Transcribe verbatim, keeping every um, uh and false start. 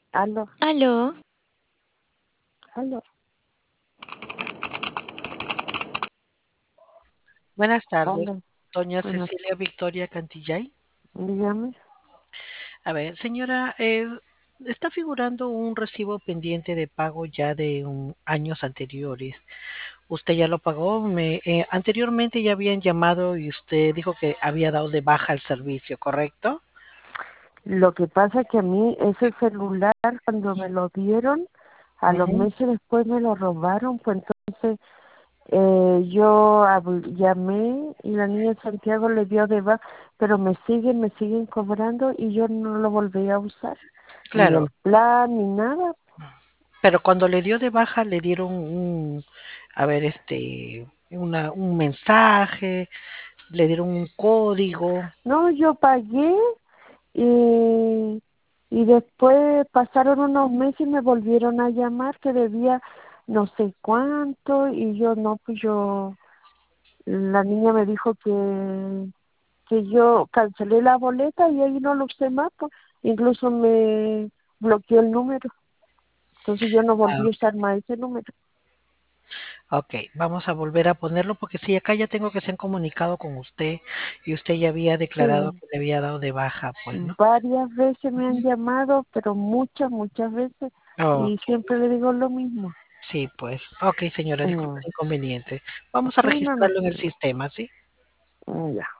Aló, Aló, aló, Buenas tardes, aló. doña Buenas, Cecilia Victoria Cantillay. dígame. A ver, señora, eh, está figurando un recibo pendiente de pago ya de un- años anteriores. ¿Usted ya lo pagó? Me, eh, anteriormente ya habían llamado y usted dijo que había dado de baja el servicio, ¿correcto? Lo que pasa es que a mí ese celular, cuando me lo dieron, a los Ujú. meses después me lo robaron, pues entonces eh, yo hab- llamé y la niña de Santiago le dio de baja, pero me siguen, me siguen cobrando y yo no lo volví a usar, ni Claro, el plan, ni nada. pero cuando le dio de baja le dieron un, a ver, este, una, un mensaje, le dieron un código. No, yo pagué y, y después pasaron unos meses y me volvieron a llamar que debía no sé cuánto y yo no, pues yo, la niña me dijo que, que yo cancelé la boleta y ahí no lo usé más, pues, incluso me bloqueó el número, entonces yo no volví a usar más ese número. Ok, vamos a volver a ponerlo porque sí, acá ya tengo que se han comunicado con usted y usted ya había declarado Sí, que le había dado de baja, pues, ¿no? varias veces me han llamado, pero muchas, muchas veces, y Ok, siempre le digo lo mismo. sí, pues. Ok, señora, disculpe Mm, el inconveniente. Vamos a sí, no, no, registrarlo en el sistema, ¿sí? mm, ya.